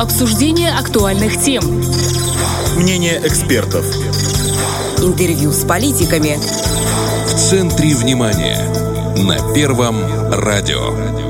Обсуждение актуальных тем. Мнение экспертов. Интервью с политиками. В центре внимания. На Первом радио.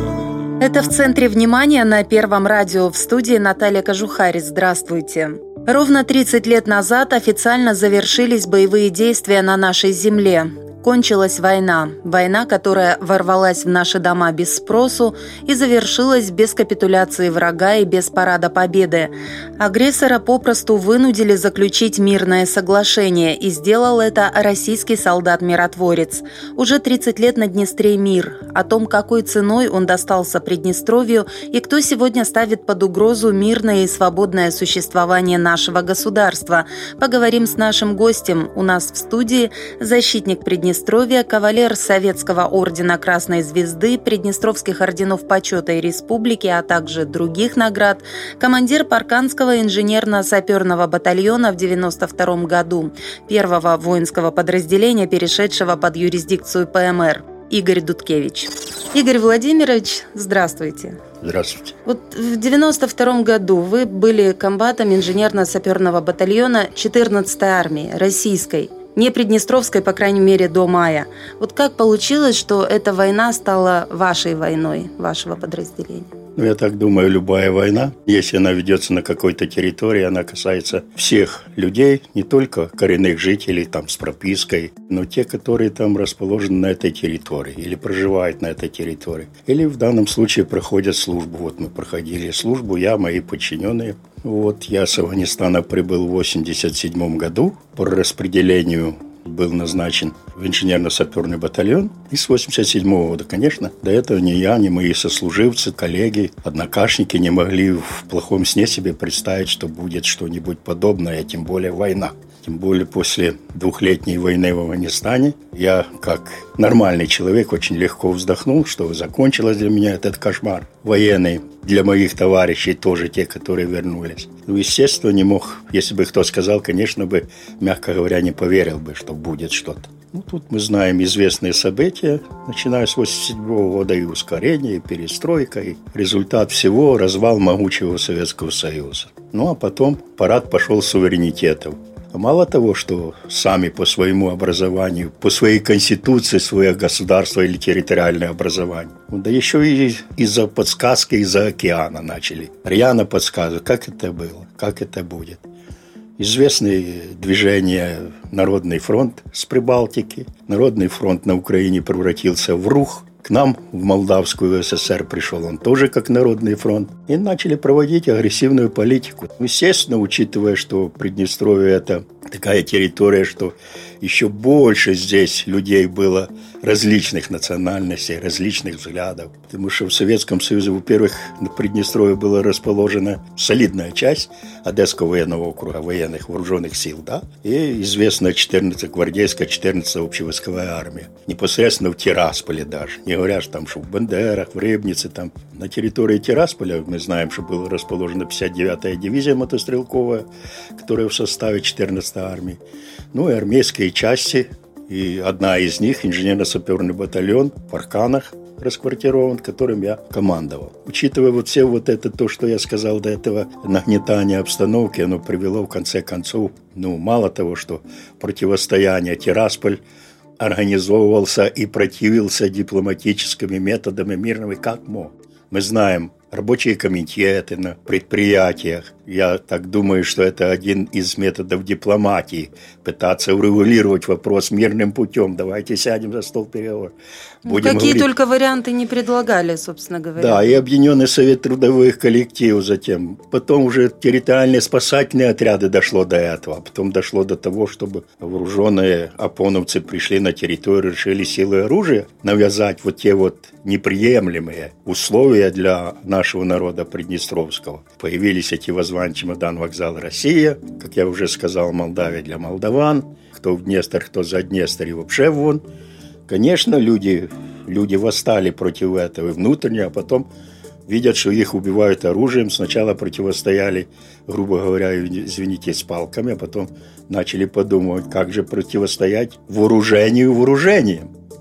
Это «В центре внимания» на Первом радио. В студии Наталья Кожухарь. Здравствуйте. Ровно 30 лет назад официально завершились боевые действия на нашей земле. Кончилась война. Война, которая ворвалась в наши дома без спросу и завершилась без капитуляции врага и без парада победы. Агрессора попросту вынудили заключить мирное соглашение, и сделал это российский солдат-миротворец. Уже 30 лет на Днестре мир. О том, какой ценой он достался Приднестровью и кто сегодня ставит под угрозу мирное и свободное существование нашего государства, поговорим с нашим гостем. У нас в студии защитник Приднестровья, кавалер Советского ордена Красной Звезды, Приднестровских орденов почета и республики, а также других наград, командир Парканского инженерно-саперного батальона в 1992 году, первого воинского подразделения, перешедшего под юрисдикцию ПМР, Игорь Дудкевич. Игорь Владимирович, здравствуйте. Здравствуйте. Вот в 1992 году вы были комбатом инженерно-саперного батальона 14-й армии российской, не Приднестровской, по крайней мере, до мая. Вот как получилось, что эта война стала вашей войной, вашего подразделения? Я так думаю, любая война, если она ведется на какой-то территории, она касается всех людей, не только коренных жителей там с пропиской, но те, которые там расположены на этой территории или проживают на этой территории. Или в данном случае проходят службу. Вот мы проходили службу, я, мои подчиненные. Вот я с Афганистана прибыл в 1987 году. По распределению был назначен в инженерно-саперный батальон. И с 1987 года, конечно, до этого ни я, ни мои сослуживцы, коллеги, однокашники не могли в плохом сне себе представить, что будет что-нибудь подобное, а тем более война. Тем более после двухлетней войны в Афганистане я, как нормальный человек, очень легко вздохнул, что закончилось для меня этот кошмар военный. Для моих товарищей тоже, те, которые вернулись. Естественно, не мог, если бы кто сказал, конечно бы, мягко говоря, не поверил бы, что будет что-то. Тут мы знаем известные события, начиная с 1987 года, и ускорение, и перестройка, и результат всего – развал могучего Советского Союза. А потом парад пошел суверенитетов. А мало того, что сами по своему образованию, по своей конституции, свое государство или территориальное образование, да еще и из-за подсказки, из-за океана начали. Рьяно подсказывают, как это было, как это будет. Известное движение «Народный фронт» с Прибалтики. Народный фронт на Украине превратился в РУХ. К нам в Молдавскую ССР пришел он тоже как Народный фронт. И начали проводить агрессивную политику. Естественно, учитывая, что Приднестровье – это такая территория, что еще больше здесь людей было различных национальностей, различных взглядов. Потому что в Советском Союзе, во-первых, на Приднестровье была расположена солидная часть Одесского военного округа, военных вооруженных сил, да, и известная 14-я гвардейская, 14-я общевойсковая армия. Непосредственно в Тирасполе даже. Не говоря, что в Бендерах, в Рыбнице, там. На территории Тирасполя мы знаем, что была расположена 59-я дивизия мотострелковая, которая в составе 14-й армии. И армейские части, и одна из них, инженерно-саперный батальон в Парканах, расквартирован, которым я командовал. Учитывая все это, то, что я сказал до этого, нагнетание обстановки, оно привело в конце концов, мало того, что противостояние Тирасполь организовывался и противился дипломатическими методами мирными, как мог. Мы знаем рабочие комитеты на предприятиях. Я так думаю, что это один из методов дипломатии – пытаться урегулировать вопрос мирным путем. Давайте сядем за стол переговоров. Какие говорить. Только варианты не предлагали, собственно говоря. Да, и Объединенный совет трудовых коллективов затем. Потом уже территориальные спасательные отряды дошло до этого. Потом дошло до того, чтобы вооруженные ОПОНовцы пришли на территорию, решили силой оружия навязать те неприемлемые условия для нашего народа приднестровского. Появились эти воззвания «Чемодан, вокзал, Россия», как я уже сказал, Молдавия для молдаван, кто в Днестр, кто за Днестр и вообще вон. Конечно, люди восстали против этого и внутренне, а потом видят, что их убивают оружием. Сначала противостояли, грубо говоря, извините, с палками, а потом начали подумывать, как же противостоять вооружению вооружением.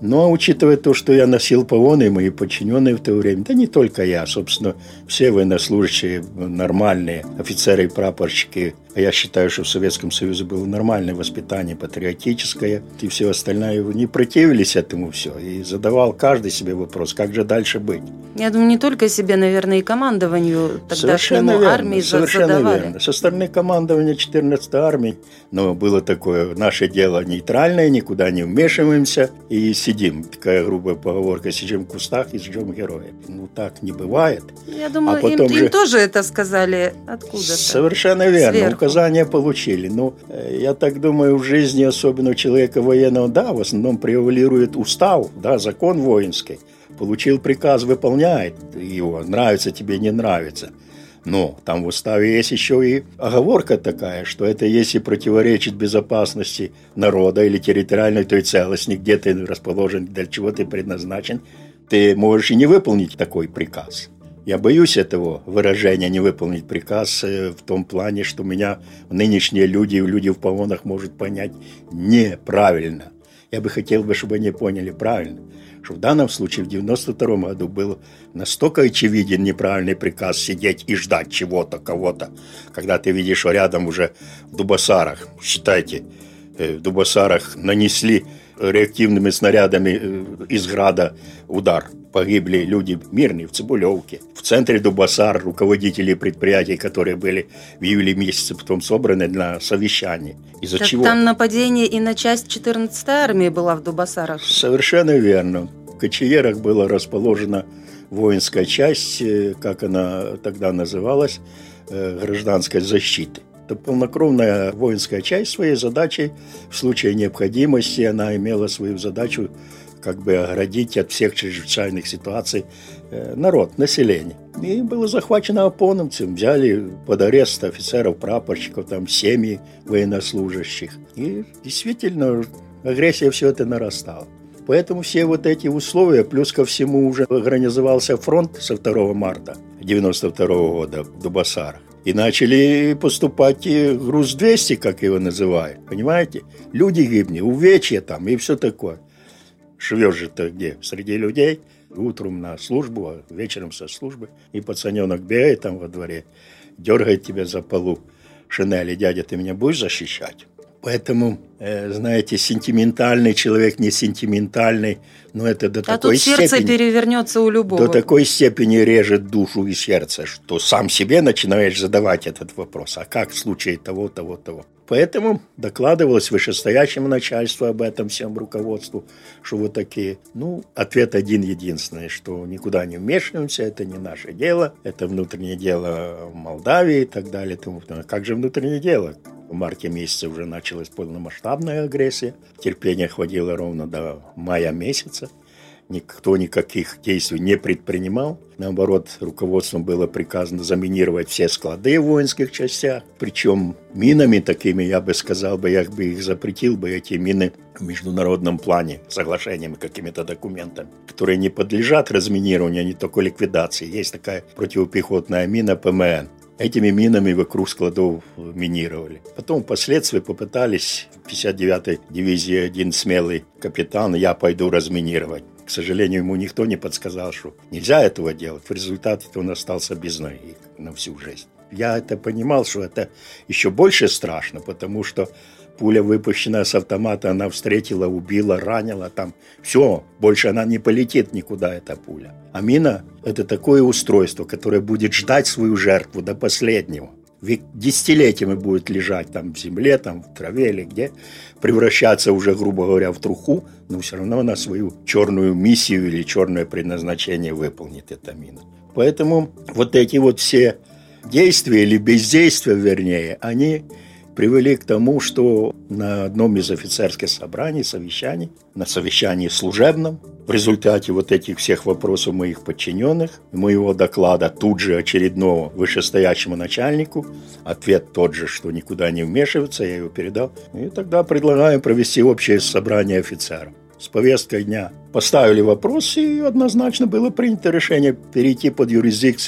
Но учитывая то, что я носил погоны, мои подчиненные в то время, да не только я, собственно, все военнослужащие нормальные, офицеры и прапорщики. А я считаю, что в Советском Союзе было нормальное воспитание, патриотическое, и все остальное, не противились этому все. И задавал каждый себе вопрос, как же дальше быть. Я думаю, не только себе, наверное, и командованию тогдашнему армии совершенно задавали. Верно. Со стороны командования 14-й армии, но было такое, наше дело нейтральное, никуда не вмешиваемся и сидим. Такая грубая поговорка, сидим в кустах и ждем героя. Ну, так не бывает. Я думаю, им тоже это сказали откуда-то. Совершенно верно. Сверху. Указания получили. Ну, я так думаю, в жизни, особенно у человека военного, да, в основном превалирует устав, да, закон воинский. Получил приказ, выполняет его. Нравится тебе, не нравится. Но там в уставе есть еще и оговорка такая, что это если противоречит безопасности народа или территориальной той целостности, где ты расположен, для чего ты предназначен, ты можешь и не выполнить такой приказ. Я боюсь этого выражения «не выполнить приказ» в том плане, что меня нынешние люди в погонах могут понять неправильно. Я бы хотел, чтобы они поняли правильно, что в данном случае в 92 году был настолько очевиден неправильный приказ сидеть и ждать чего-то, кого-то, когда ты видишь, что рядом уже в Дубасарах, считайте, в Дубасарах нанесли реактивными снарядами из града удар. Погибли люди мирные в Цибулевке. В центре Дубасар руководители предприятий, которые были в июле месяце потом собраны для совещаний. Из-за так чего? Там нападение и на часть 14-й армии была в Дубасарах. Совершенно верно. В Кочеерах была расположена воинская часть, как она тогда называлась, гражданской защиты. Это полнокровная воинская часть своей задачей. В случае необходимости она имела свою задачу как бы оградить от всех чрезвычайных ситуаций народ, население. И было захвачено ОПОНовцем, взяли под арест офицеров, прапорщиков, там семьи военнослужащих. И действительно агрессия все это нарастала. Поэтому все вот эти условия, плюс ко всему уже организовался фронт со 2 марта 1992 года в Дубасарах. И начали поступать груз-200, как его называют, понимаете? Люди гибнут, увечья там и все такое. Живешь же ты где? Среди людей, утром на службу, а вечером со службы. И пацаненок бегает там во дворе, дергает тебя за полу шинели. Дядя, ты меня будешь защищать? Поэтому, знаете, сентиментальный человек, не сентиментальный, но это до такой степени... А тут сердце перевернется у любого. До такой степени режет душу и сердце, что сам себе начинаешь задавать этот вопрос. А как в случае того, того, того? Поэтому докладывалось вышестоящему начальству об этом, всем руководству, что вот такие. Ну, ответ один-единственный, что никуда не вмешиваемся, это не наше дело, это внутреннее дело Молдавии и так далее. Как же внутреннее дело? В марте месяце уже началась полномасштабная агрессия. Терпения хватило ровно до мая месяца. Никто никаких действий не предпринимал. Наоборот, руководством было приказано заминировать все склады в воинских частях. Причем минами такими, я бы сказал, я бы их запретил, эти мины в международном плане, соглашениями, какими-то документами, которые не подлежат разминированию, а не только ликвидации. Есть такая противопехотная мина ПМН. Этими минами вокруг складов минировали. Потом впоследствии попытались в 59-й дивизии один смелый капитан, я пойду разминировать. К сожалению, ему никто не подсказал, что нельзя этого делать. В результате он остался без ноги на всю жизнь. Я это понимал, что это еще больше страшно, потому что пуля, выпущенная с автомата, она встретила, убила, ранила. Там все, больше она не полетит никуда, эта пуля. А мина – это такое устройство, которое будет ждать свою жертву до последнего. Ведь десятилетиями будет лежать там в земле, там в траве или где, превращаться уже, грубо говоря, в труху, но все равно она свою черную миссию или черное предназначение выполнит, эта мина. Поэтому вот эти вот все действия или бездействия, вернее, они привели к тому, что на одном из офицерских совещаний, на совещании служебном, в результате вот этих всех вопросов моих подчиненных, моего доклада тут же очередного вышестоящему начальнику, ответ тот же, что никуда не вмешиваться, я его передал. И тогда предлагаем провести общее собрание офицеров. С повесткой дня поставили вопрос, и однозначно было принято решение перейти под юрисдикцию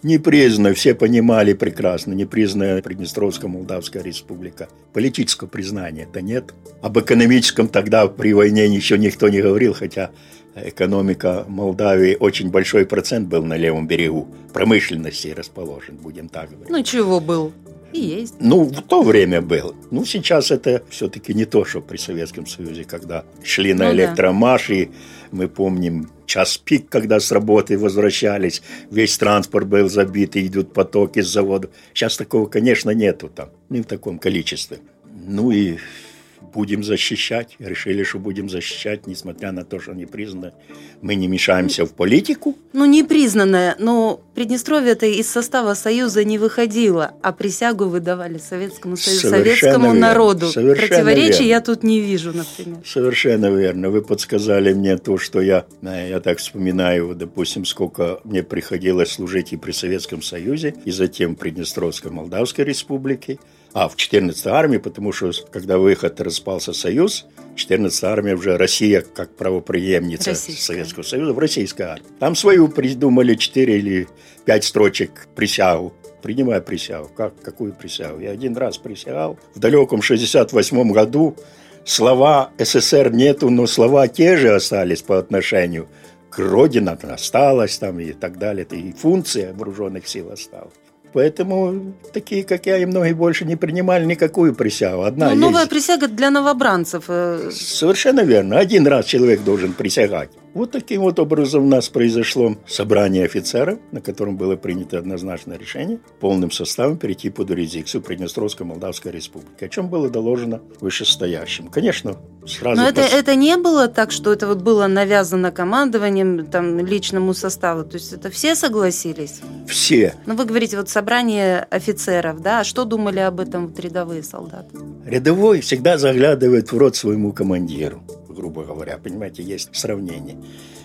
непризнанная, все понимали прекрасно, непризнанная Приднестровская Молдавская Республика. Политического признания-то нет. Об экономическом тогда при войне еще никто не говорил, хотя экономика Молдавии, очень большой процент был на левом берегу промышленности расположен, будем так говорить. Ну, чего был? И есть. Ну, в то время был. Ну, сейчас это все-таки не то, что при Советском Союзе, когда шли на электромаш, и мы помним час пик, когда с работы возвращались, весь транспорт был забит, и идут потоки с завода. Сейчас такого, конечно, нету там, не в таком количестве. Ну и будем защищать. Решили, что будем защищать, несмотря на то, что непризнанно. Мы не мешаемся в политику. Ну, непризнанное, но Приднестровье-то из состава Союза не выходило, а присягу выдавали Советскому Союзу, советскому народу. Противоречий я тут не вижу, например. Совершенно верно. Вы подсказали мне то, что я так вспоминаю, допустим, сколько мне приходилось служить и при Советском Союзе, и затем в Приднестровской Молдавской Республике. В 14-й армии, потому что, когда выход распался Союз, 14-я армия уже Россия, как правопреемница Советского Союза, в российской армии. Там свою придумали 4 или 5 строчек присягу. Принимаю присягу. Какую присягу? Я один раз присягал. В далеком 68 году слова СССР нету, но слова те же остались по отношению к родине, осталась там и так далее. И функция вооруженных сил осталась. Поэтому такие, как я, и многие больше не принимали никакую присягу. Новая присяга для новобранцев. Совершенно верно. Один раз человек должен присягать. Вот таким вот образом у нас произошло собрание офицеров, на котором было принято однозначное решение полным составом перейти под юрисдикцию Приднестровской Молдавской Республики, о чем было доложено вышестоящим. Конечно, сразу... Но это не было так, что это вот было навязано командованием, личному составу? То есть это все согласились? Все. Но вы говорите, вот собрание офицеров, да? А что думали об этом рядовые солдаты? Рядовой всегда заглядывает в рот своему командиру, грубо говоря, понимаете, есть сравнение.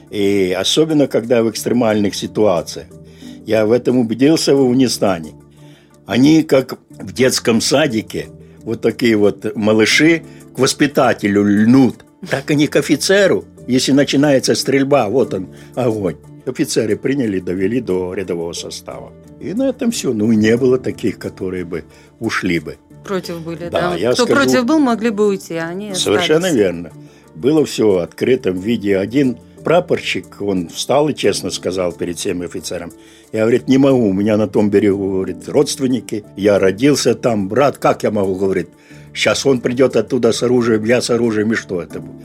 И особенно, когда в экстремальных ситуациях. Я в этом убедился в Афганистане. Они, как в детском садике, вот такие вот малыши, к воспитателю льнут, так они к офицеру. Если начинается стрельба, вот он, огонь. Офицеры приняли, довели до рядового состава. И на этом все. Ну, и не было таких, которые бы ушли бы. Против были, да? Кто против был, могли бы уйти, а они совершенно верно. Было все в открытом виде. Один прапорщик, он встал и честно сказал перед всеми офицерами. Я, говорит, не могу, у меня на том берегу, говорит, родственники, я родился там, брат, как я могу, говорит, сейчас он придет оттуда с оружием, я с оружием, и что это будет?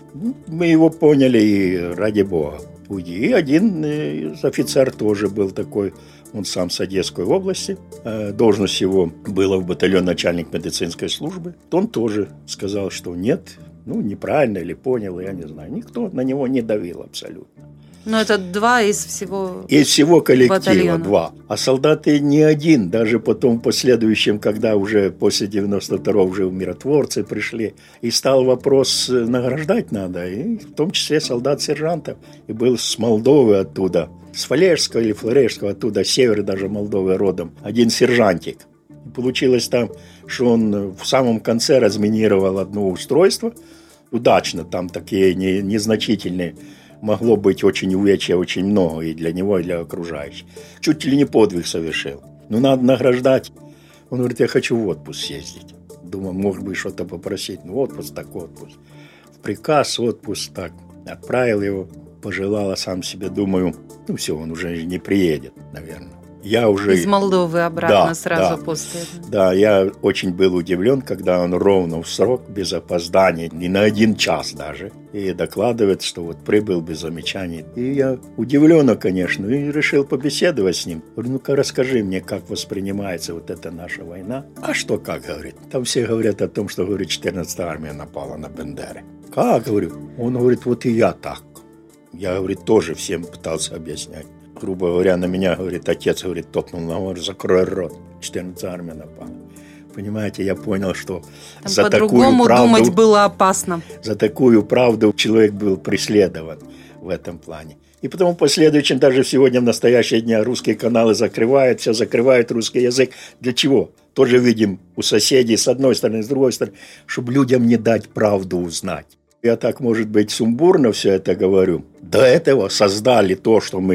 Мы его поняли, и ради бога, уйди. И один офицер тоже был такой, он сам с Одесской области, должность его была в батальон начальник медицинской службы. Он тоже сказал, что нет, неправильно или понял, я не знаю. Никто на него не давил абсолютно. Но это 2 из всего Из всего коллектива батальона. 2. А солдаты не один. Даже потом, в последующем, когда уже после 92-го уже миротворцы пришли, и стал вопрос, награждать надо. И в том числе солдат-сержантов. И был с Молдовы оттуда, с Фалежского или Флорешского, оттуда, с севера даже Молдовы родом, один сержантик. И получилось там, что он в самом конце разминировал одно устройство. Удачно, там такие незначительные. Могло быть очень увечья, очень много и для него, и для окружающих. Чуть ли не подвиг совершил. Надо награждать. Он говорит, я хочу в отпуск съездить. Думаю, может быть, что-то попросить. Отпуск так отпуск. В приказ отпуск так. Отправил его, пожелал, а сам себе думаю, все, он уже не приедет, наверное. Я уже... Из Молдовы обратно сразу после. Да, я очень был удивлен, когда он ровно в срок, без опоздания, не на 1 час даже, и докладывает, что вот прибыл без замечаний. И я удивлен, конечно, и решил побеседовать с ним. Говорю, ну-ка расскажи мне, как воспринимается вот эта наша война. А что как, говорит? Там все говорят о том, что, говорит, 14-я армия напала на Бендеры. Как, говорю? Он говорит, вот и я так. Я, говорит, тоже всем пытался объяснять. Грубо говоря, на меня, говорит, отец, говорит, топнул на морду, закрой рот, 14-я армия напала. Понимаете, я понял, что там за по-другому такую правду... думать было опасно. За такую правду человек был преследован в этом плане. И потом в последующем, даже сегодня, в настоящие дни, русские каналы закрывают, все закрывают русский язык. Для чего? Тоже видим у соседей с одной стороны, с другой стороны, чтобы людям не дать правду узнать. Я так, может быть, сумбурно все это говорю. До этого создали то, что мы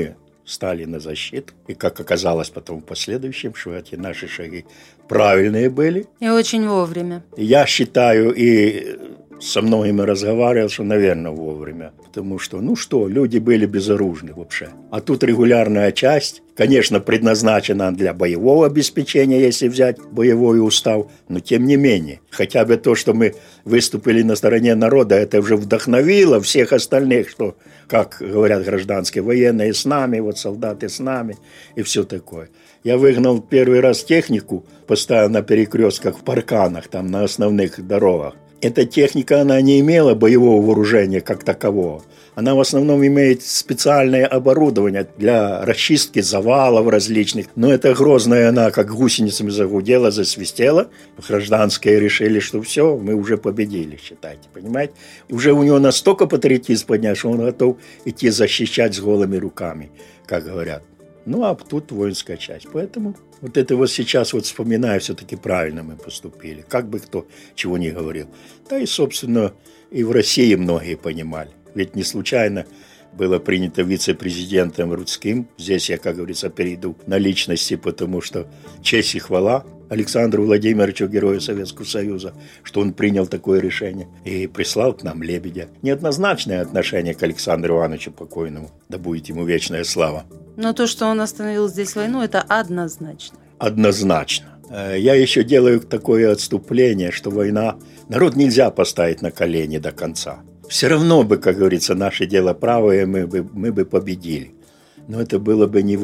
стали на защиту. И, как оказалось потом в последующем, что эти наши шаги правильные были. И очень вовремя. Я считаю, и со многими разговаривал, что, наверное, вовремя. Потому что, люди были безоружны вообще. А тут регулярная часть, конечно, предназначена для боевого обеспечения, если взять боевой устав, но тем не менее. Хотя бы то, что мы выступили на стороне народа, это уже вдохновило всех остальных, что, как говорят гражданские военные, с нами, вот солдаты с нами и все такое. Я выгнал первый раз технику, поставил на перекрестках в парканах, там на основных дорогах. Эта техника, она не имела боевого вооружения как такового. Она в основном имеет специальное оборудование для расчистки завалов различных. Но эта грозная, она как гусеницами загудела, засвистела. Гражданские решили, что все, мы уже победили, считайте, понимаете? Уже у него настолько патриотизм поднят, что он готов идти защищать с голыми руками, как говорят. А тут воинская часть. Поэтому вот это вот сейчас вот вспоминаю, все-таки правильно мы поступили. Как бы кто чего ни говорил. Да и, собственно, и в России многие понимали. Ведь не случайно было принято вице-президентом Рудским. Здесь я, как говорится, перейду на личности, потому что честь и хвала Александру Владимировичу, герою Советского Союза, что он принял такое решение и прислал к нам Лебедя. Неоднозначное отношение к Александру Ивановичу покойному, да будет ему вечная слава. Но то, что он остановил здесь войну, это однозначно. Однозначно. Я еще делаю такое отступление, что война, народ нельзя поставить на колени до конца. Все равно бы, как говорится, наше дело правое, мы бы победили. Но это было бы не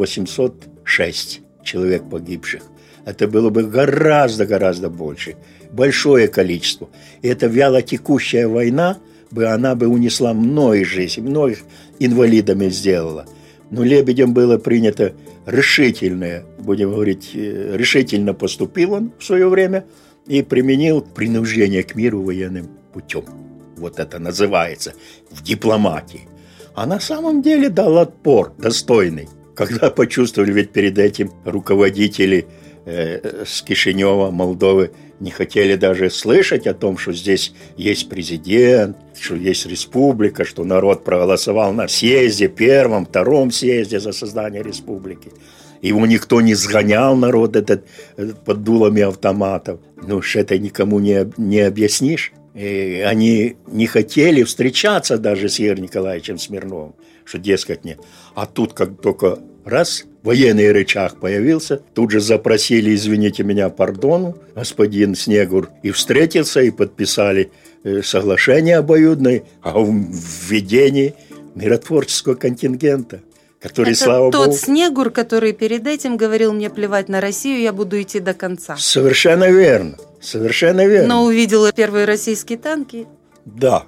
806 человек погибших. Это было бы гораздо больше. Большое количество. И эта вялотекущая война, она бы унесла многие жизни, многих инвалидами сделала. Но Лебедем было принято решительное, будем говорить, решительно поступил он в свое время и применил принуждение к миру военным путем. Вот это называется в дипломатии. А на самом деле дал отпор достойный. Когда почувствовали, ведь перед этим руководители с Кишинева, Молдовы, не хотели даже слышать о том, что здесь есть президент, что есть республика, что народ проголосовал на съезде, первом, втором съезде за создание республики. Его никто не сгонял, народ этот под дулами автоматов. Уж это никому не объяснишь. И они не хотели встречаться даже с Игорем Николаевичем Смирновым, что, дескать, нет. А тут, как только раз военный рычаг появился, тут же запросили, извините меня, пардону, господин Снегур, и встретился, и подписали соглашение обоюдное о введении миротворческого контингента, который, это слава тот Богу... Снегур, который перед этим говорил: мне плевать на Россию, я буду идти до конца. Совершенно верно, совершенно верно. Но увидела первые российские танки. Да.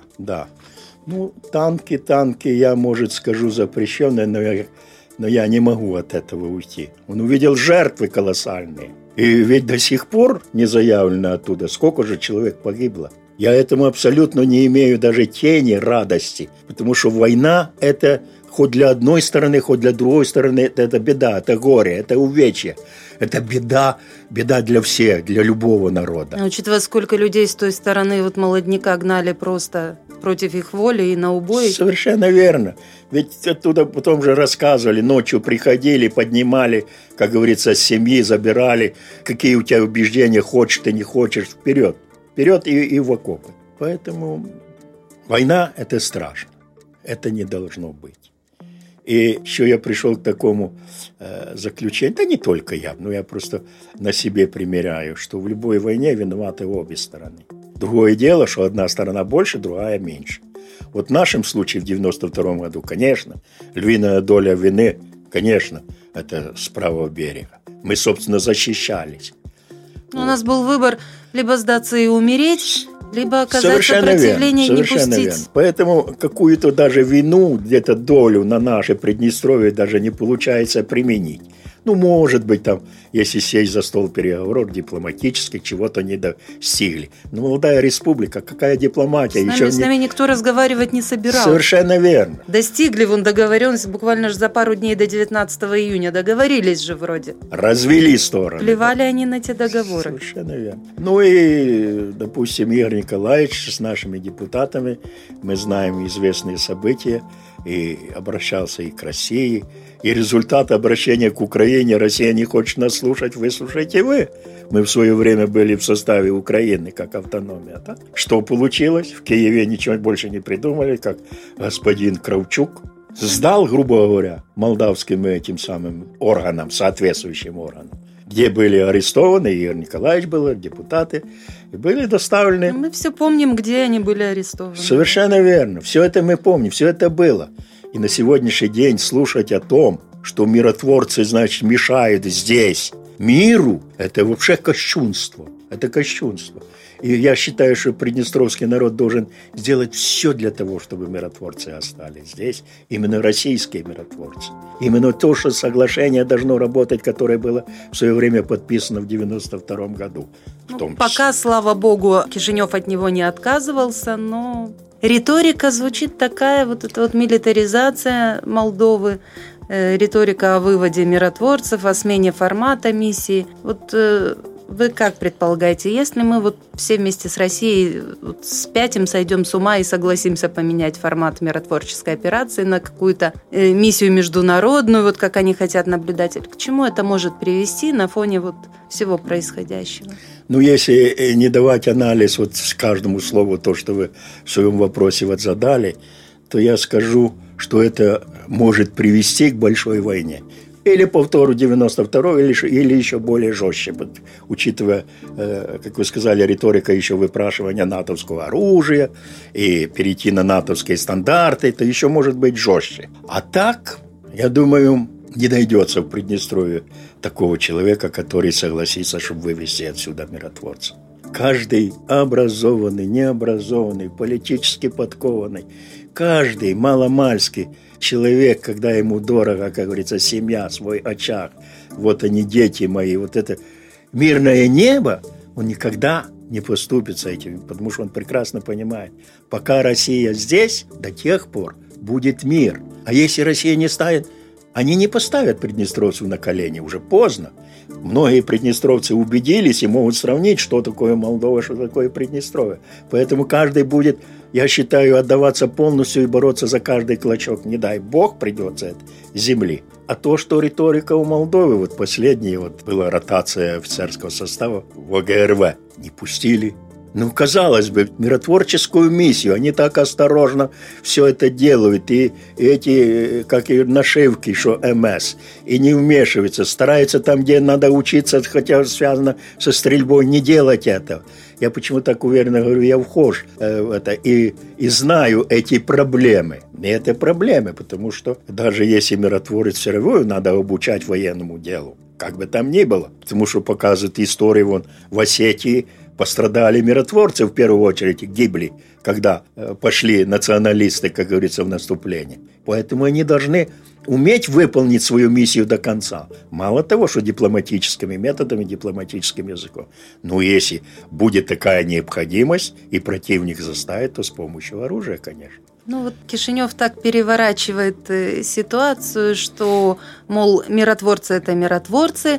Танки, я, может, скажу запрещенные, но я не могу от этого уйти. Он увидел жертвы колоссальные. И ведь до сих пор не заявлено оттуда, сколько же человек погибло. Я этому абсолютно не имею даже тени радости, потому что война – это хоть для одной стороны, хоть для другой стороны, это беда, это горе, это увечье. Это беда для всех, для любого народа. Учитывая, сколько людей с той стороны молодняка гнали просто против их воли и на убой. Совершенно верно. Ведь оттуда потом же рассказывали, ночью приходили, поднимали, как говорится, с семьи, забирали. Какие у тебя убеждения, хочешь ты, не хочешь, вперед. Вперед и в окопы. Поэтому война – это страшно. Это не должно быть. И еще я пришел к такому заключению, да не только я, но я просто на себе примеряю, что в любой войне виноваты обе стороны. Другое дело, что одна сторона больше, другая меньше. Вот в нашем случае в 92 году, конечно, львиная доля вины, конечно, это с правого берега. Мы, собственно, защищались. У нас был выбор либо сдаться и умереть, либо оказать сопротивление и не пустить. Верно. Поэтому какую-то даже вину, где-то долю на наше Приднестровье даже не получается применить. Может быть, там, если сесть за стол переговоров дипломатических, чего-то не достигли. Но молодая республика, какая дипломатия? С нами никто разговаривать не собирался. Совершенно верно. Достигли договоренность буквально же за пару дней до 19 июня. Договорились же вроде. Развели стороны. Плевали они на те договоры. Совершенно верно. И, допустим, Игорь Николаевич с нашими депутатами, мы знаем известные события, и обращался и к России, И результат обращения к Украине: Россия не хочет нас слушать, выслушайте вы. Мы в свое время были в составе Украины как автономия. Так? Что получилось? В Киеве ничего больше не придумали, как господин Кравчук сдал, грубо говоря, молдавским этим самым органам, соответствующим органам, где были арестованы, Игорь Николаевич был, депутаты, и были доставлены. Мы все помним, где они были арестованы. Совершенно верно. Все это мы помним, все это было. И на сегодняшний день слушать о том, что миротворцы, значит, мешают здесь миру, это вообще кощунство. Это кощунство. И я считаю, что приднестровский народ должен сделать все для того, чтобы миротворцы остались здесь. Именно российские миротворцы. Именно то, что соглашение должно работать, которое было в свое время подписано в 1992 году. Пока, слава богу, Кишинев от него не отказывался, но риторика звучит такая, вот эта вот милитаризация Молдовы, риторика о выводе миротворцев, о смене формата миссии. Вот вы как предполагаете, если мы вот все вместе с Россией спятим, сойдем с ума и согласимся поменять формат миротворческой операции на какую-то миссию международную, вот как они хотят наблюдать, к чему это может привести на фоне вот всего происходящего? Ну, если не давать анализ вот каждому слову, то, что вы в своем вопросе вот задали, то я скажу, что это может привести к большой войне. Или повтору 92-го, или еще более жестче, учитывая, как вы сказали, риторика еще выпрашивания натовского оружия и перейти на натовские стандарты, это еще может быть жестче. А так, я думаю, не найдется в Приднестровье такого человека, который согласится, чтобы вывести отсюда миротворцев. Каждый образованный, необразованный, политически подкованный, каждый маломальский человек, когда ему дорого, как говорится, семья, свой очаг, вот они, дети мои, вот это мирное небо, он никогда не поступит с этим, потому что он прекрасно понимает, пока Россия здесь, до тех пор будет мир. А если Россия не ставит, они не поставят приднестровцев на колени, уже поздно. Многие приднестровцы убедились и могут сравнить, что такое Молдова, что такое Приднестровье. Поэтому каждый будет, я считаю, отдаваться полностью и бороться за каждый клочок. Не дай бог придется от земли. А то, что риторика у Молдовы, вот последняя вот была ротация офицерского состава в ОГРВ, не пустили. Ну, казалось бы, миротворческую миссию, они так осторожно все это делают, и эти, как и нашивки, что МС, и не вмешиваются, стараются там, где надо учиться, хотя связано со стрельбой, не делать этого. Я почему так уверенно говорю, я вхож в это и знаю эти проблемы. И это проблемы, потому что даже если миротворец все равно надо обучать военному делу, как бы там ни было, потому что показывают истории вон в Осетии, пострадали миротворцы в первую очередь, гибли, когда пошли националисты, как говорится, в наступление. Поэтому они должны уметь выполнить свою миссию до конца. Мало того, что дипломатическими методами, дипломатическим языком. Но если будет такая необходимость, и противник заставит, то с помощью оружия, конечно. Ну вот Кишинев так переворачивает ситуацию, что, мол, миротворцы – это миротворцы,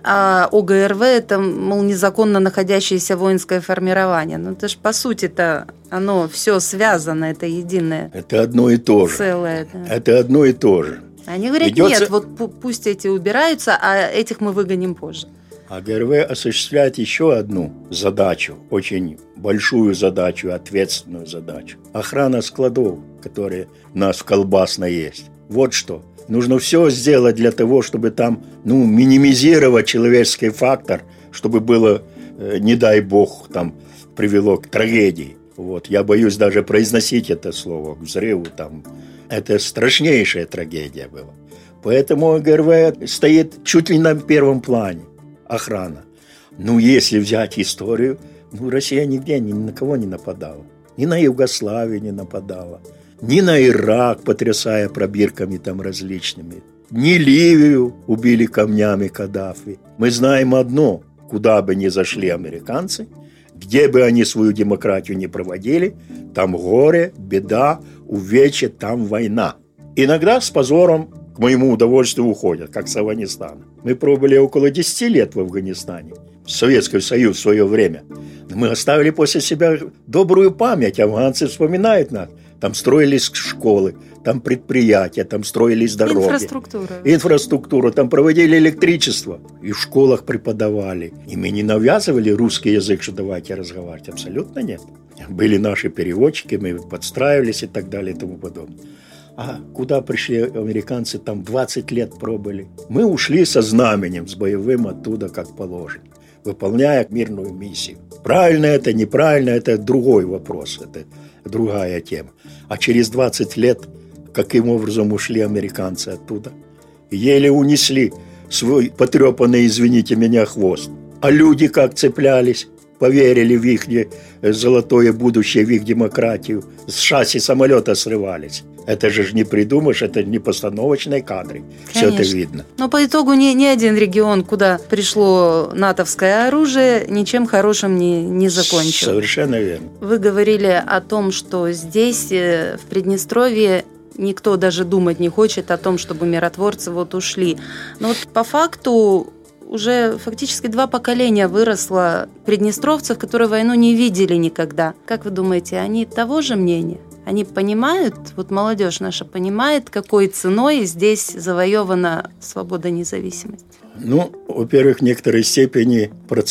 а ОГРВ – это, мол, незаконно находящееся воинское формирование. Ну, это же, по сути-то, оно все связано, это единое. Это одно и то же. Целое, да. Это одно и то же. Они говорят, нет, вот пусть эти убираются, а этих мы выгоним позже. ОГРВ осуществляет еще одну задачу, очень большую задачу, ответственную задачу. Охрана складов, которые у нас в Колбасной есть. Вот что. Нужно все сделать для того, чтобы там, минимизировать человеческий фактор, чтобы было, не дай бог, там привело к трагедии. Вот. Я боюсь даже произносить это слово, к взрыву там. Это страшнейшая трагедия была. Поэтому ОГРВ стоит чуть ли на первом плане. Охрана. Если взять историю, Россия нигде ни на кого не нападала. Ни на Югославию не нападала. Ни на Ирак, потрясая пробирками там различными. Ни Ливию убили камнями Каддафи. Мы знаем одно. Куда бы ни зашли американцы, где бы они свою демократию не проводили, там горе, беда, увечье, там война. Иногда с позором, к моему удовольствию, уходят, как с Афганистана. Мы пробыли около 10 лет в Афганистане. Советский Союз в свое время. Мы оставили после себя добрую память. Афганцы вспоминают нас. Там строились школы, там предприятия, там строились дороги. Инфраструктура. Там проводили электричество. И в школах преподавали. И мы не навязывали русский язык, что давайте разговаривать. Абсолютно нет. Были наши переводчики, мы подстраивались и так далее и тому подобное. А куда пришли американцы, там 20 лет пробыли. Мы ушли со знаменем, с боевым оттуда, как положено, выполняя мирную миссию. Правильно это, неправильно, это другой вопрос, это другая тема. А через 20 лет, каким образом ушли американцы оттуда? Еле унесли свой потрепанный, извините меня, хвост. А люди как цеплялись? Поверили в их золотое будущее, в их демократию. С шасси самолета срывались. Это же не придумаешь, это не постановочные кадры. Конечно. Все это видно. Но по итогу ни один регион, куда пришло натовское оружие, ничем хорошим не закончил. Совершенно верно. Вы говорили о том, что здесь, в Приднестровье, никто даже думать не хочет о том, чтобы миротворцы вот ушли. Но вот по факту уже фактически 2 поколения выросло приднестровцев, которые войну не видели никогда. Как вы думаете, они того же мнения? Они понимают, вот молодежь наша понимает, какой ценой здесь завоевана свобода и независимость? Ну, во-первых, в некоторой степени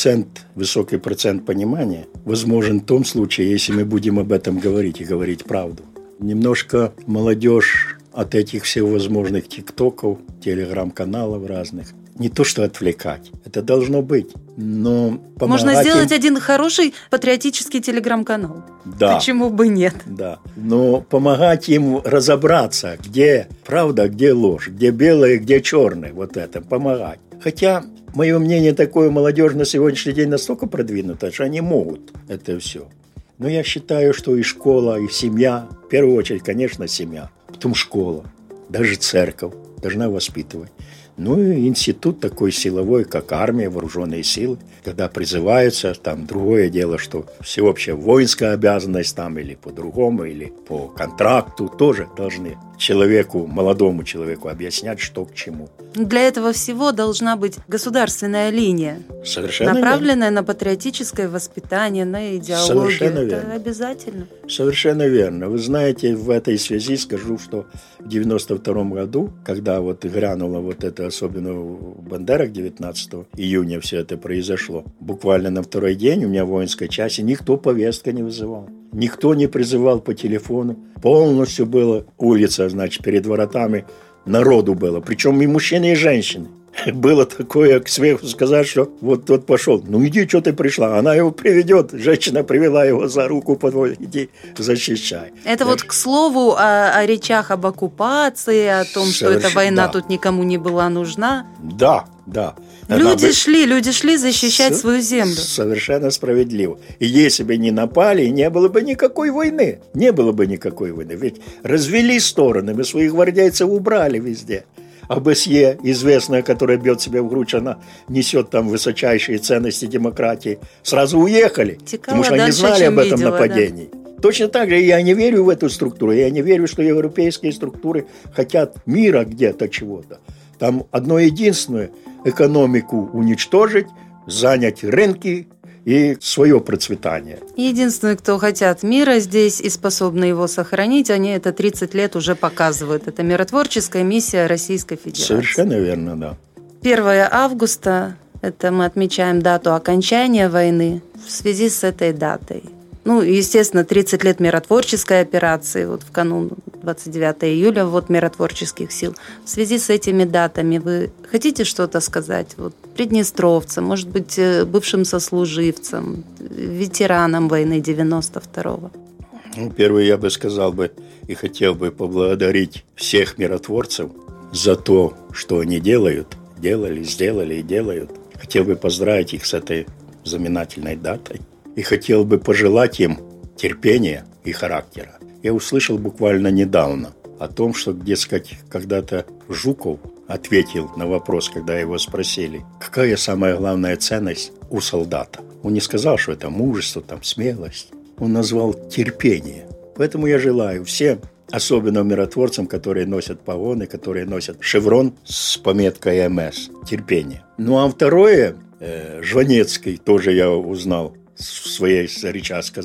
высокий процент понимания возможен в том случае, если мы будем об этом говорить и говорить правду. Немножко молодежь от этих всевозможных тиктоков, телеграм-каналов разных, не то что отвлекать, это должно быть, но помогать. Можно сделать один хороший патриотический телеграм-канал. Да. Почему бы нет? Да. Но помогать им разобраться, где правда, где ложь, где белое, где черное, вот это, помогать. Хотя, мое мнение такое, молодежь на сегодняшний день настолько продвинута, что они могут это все. Но я считаю, что и школа, и семья, в первую очередь, конечно, семья, потом школа, даже церковь должна воспитывать. Ну и институт такой силовой, как армия, вооруженные силы, когда призываются, там другое дело, что всеобщая воинская обязанность там или по-другому, или по контракту тоже должны человеку, молодому человеку объяснять, что к чему. Для этого всего должна быть государственная линия, совершенно направленная верно. на патриотическое воспитание, на идеологию. Совершенно Это верно. обязательно. Совершенно верно. Вы знаете, в этой связи скажу, что в 92 году, когда вот грянуло вот это, особенно в Бандерах 19 июня все это произошло, буквально на второй день у меня в воинской части никто повестка не вызывал. Никто не призывал по телефону. Полностью была улица, значит, перед воротами народу было. Причем и мужчины, и женщины. Было такое, к смеху сказать, что вот тот пошел. Ну иди, что ты пришла? Она его приведет. Женщина привела его за руку, иди, защищай. Это вот к слову о речах об оккупации, о том, что эта война тут никому не была нужна. Да, да. Люди шли защищать свою землю. Совершенно справедливо. И если бы не напали, не было бы никакой войны. Не было бы никакой войны. Ведь развели стороны, мы своих гвардейцев убрали везде. ОБСЕ, известная, которая бьет себя в грудь, она несет там высочайшие ценности демократии. Сразу уехали, потому что они знали об этом нападении. Да. Точно так же я не верю в эту структуру. Я не верю, что европейские структуры хотят мира где-то, чего-то. Там одно единственное – экономику уничтожить, занять рынки и свое процветание. Единственные, кто хотят мира здесь и способны его сохранить, они это 30 лет уже показывают. Это миротворческая миссия Российской Федерации. Совершенно верно, да. 1 августа – это мы отмечаем дату окончания войны. В связи с этой датой, ну, естественно, 30 лет миротворческой операции, вот в канун 29 июля, вот миротворческих сил. В связи с этими датами вы хотите что-то сказать вот приднестровцам, может быть, бывшим сослуживцам, ветеранам войны 92-го? Ну, первое, я бы сказал бы и хотел бы поблагодарить всех миротворцев за то, что они делали, сделали и делают. Хотел бы поздравить их с этой знаменательной датой. И хотел бы пожелать им терпения и характера. Я услышал буквально недавно о том, что, дескать, когда-то Жуков ответил на вопрос, когда его спросили, какая самая главная ценность у солдата. Он не сказал, что это мужество, там, смелость. Он назвал терпение. Поэтому я желаю всем, особенно миротворцам, которые носят погоны, которые носят шеврон с пометкой МС, терпение. Ну а второе, Жванецкий, тоже я узнал, в своей речи сказал,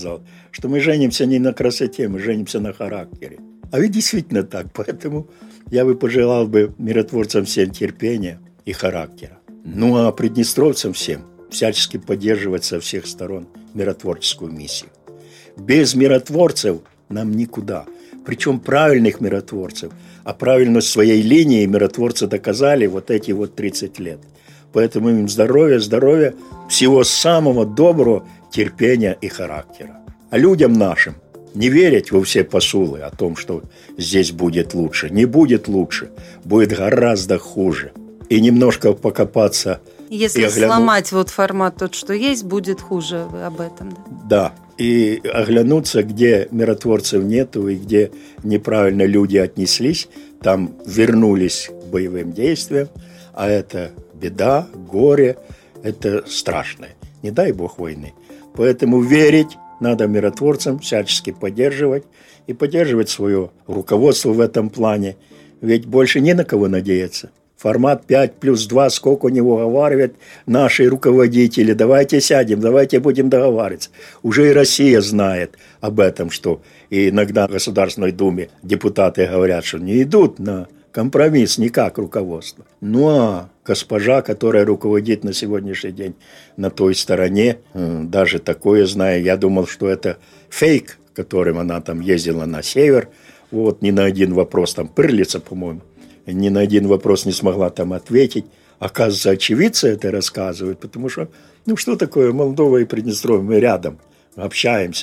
что мы женимся не на красоте, мы женимся на характере. А ведь действительно так. Поэтому я бы пожелал бы миротворцам всем терпения и характера. Ну а приднестровцам всем всячески поддерживать со всех сторон миротворческую миссию. Без миротворцев нам никуда. Причем правильных миротворцев. А правильность своей линии миротворцы доказали вот эти вот 30 лет. Поэтому им здоровья, всего самого доброго, терпения и характера. А людям нашим не верить во все посулы о том, что здесь будет лучше. Не будет лучше, будет гораздо хуже. И немножко покопаться. Если сломать вот формат тот, что есть, будет хуже. Вы об этом, да? Да. И оглянуться, где миротворцев нету и где неправильно люди отнеслись, там вернулись к боевым действиям, а это беда, горе, это страшное. Не дай Бог войны. Поэтому верить надо миротворцам, всячески поддерживать и поддерживать свое руководство в этом плане. Ведь больше не на кого надеяться. Формат 5+2, сколько у него говорят наши руководители. Давайте сядем, давайте будем договариваться. Уже и Россия знает об этом, что и иногда в Государственной Думе депутаты говорят, что не идут на компромисс никак руководство. Ну а госпожа, которая руководит на сегодняшний день на той стороне, даже такое знаю, я думал, что это фейк, которым она там ездила на север. Вот ни на один вопрос, там Пырлица, по-моему, ни на один вопрос не смогла там ответить. Оказывается, очевидцы это рассказывают, потому что, что такое Молдова и Приднестровье? Мы рядом общаемся,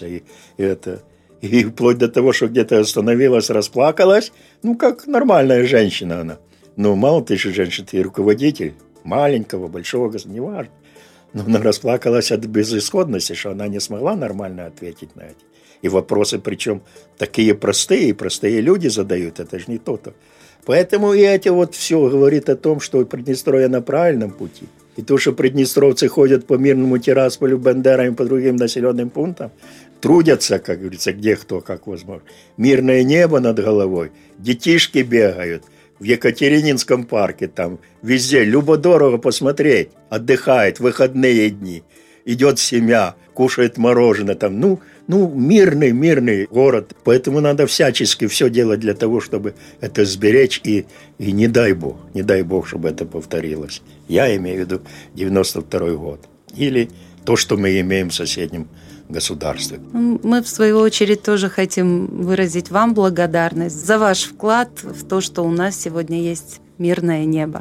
и вплоть до того, что где-то остановилась, расплакалась, как нормальная женщина она. Мало ты же женщина, ты руководитель маленького, большого государства, неважно. Но она расплакалась от безысходности, что она не смогла нормально ответить на это. И вопросы, причем такие простые люди задают, это же не то-то. Поэтому и это вот все говорит о том, что Приднестровье на правильном пути. И то, что приднестровцы ходят по Мирному, Тирасполю, Бендерам и по другим населенным пунктам, трудятся, как говорится, где кто, как возможно. Мирное небо над головой, детишки бегают в Екатерининском парке, там везде, любо-дорого посмотреть, отдыхает, выходные дни, идет семья, кушает мороженое, там, мирный город. Поэтому надо всячески все делать для того, чтобы это сберечь, и не дай Бог, чтобы это повторилось. Я имею в виду 92-й год. Или то, что мы имеем в соседнем государстве. Мы, в свою очередь, тоже хотим выразить вам благодарность за ваш вклад в то, что у нас сегодня есть мирное небо.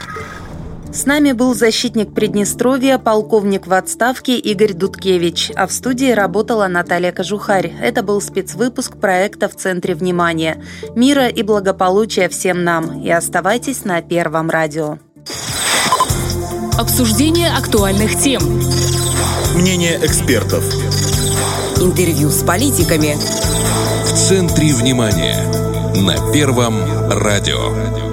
С нами был защитник Приднестровья, полковник в отставке Игорь Дудкевич, а в студии работала Наталья Кожухарь. Это был спецвыпуск проекта «В центре внимания». Мира и благополучия всем нам. И оставайтесь на Первом радио. Обсуждение актуальных тем. Мнение экспертов. Интервью с политиками. В центре внимания. На Первом радио.